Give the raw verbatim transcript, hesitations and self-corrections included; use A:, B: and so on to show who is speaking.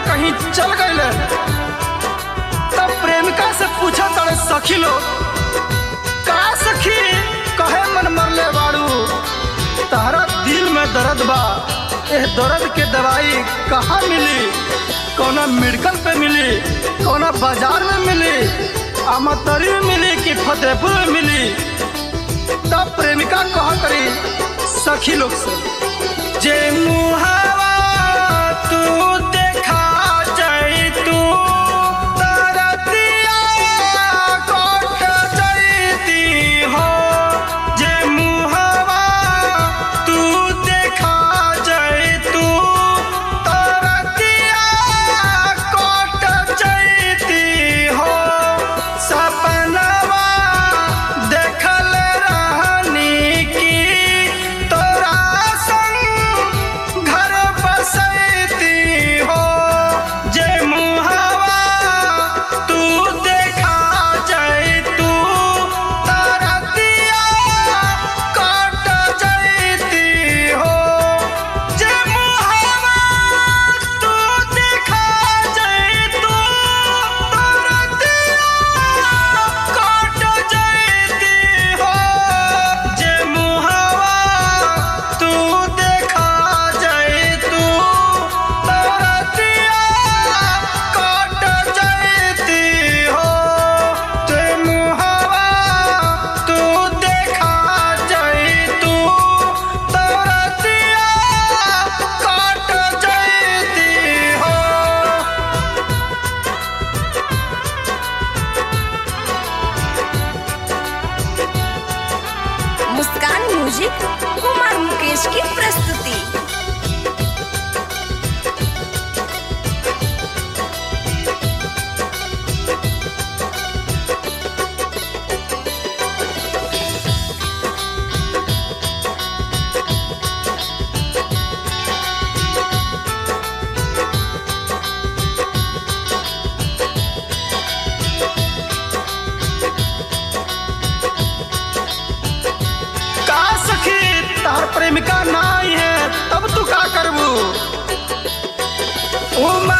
A: कहीं चल गए तब प्रेमिका से पूछा तड़े सखी लोग, का सखी कहे मन मरले बाड़ू, तारा दिल में दर्द बा, एह दर्द के दवाई कहाँ मिली, कौना मेडिकल पे मिली, कौना बाजार में मिली, आमतरी में मिली कि फतेहपुर में मिली। तब प्रेमिका कहा करी सखी लोग से, जे मुहावा तू देखा जाई तू तरतिया कोठ जाईती हो, जे मुहावा तू देखा जाई तू तरतिया कोठ जाईती हो, सपनवा देखल रहनी की तोरा संग घर बसैती हो, जे मुहावा तू देखा जाई तू तरतिया काट जाईती हो, जे मुहावा तू देखा जाई तू तरतिया काट जाईती हो, जे मुहावा तू देखा जाई तू तरतिया काट जाईती हो, जे मुहावा तू देखा जाई तू तरतिया काट जाईती हो।
B: मुस्कान म्यूजिक कुमार मुकेश की प्रस्तुति।
A: का सखी तार प्रेमिका नाई है तब तू का करबू, ओ